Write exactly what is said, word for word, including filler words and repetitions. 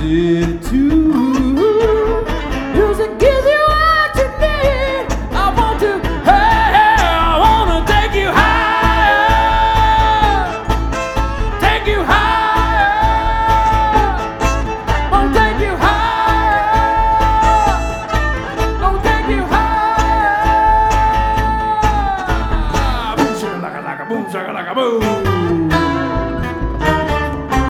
city too. Music gives you what you need. I want to, hey, hey, I wanna take you higher, take you higher, wanna take you higher, gonna take you higher. Boom, shaka laka laka, boom, shaka laka boom.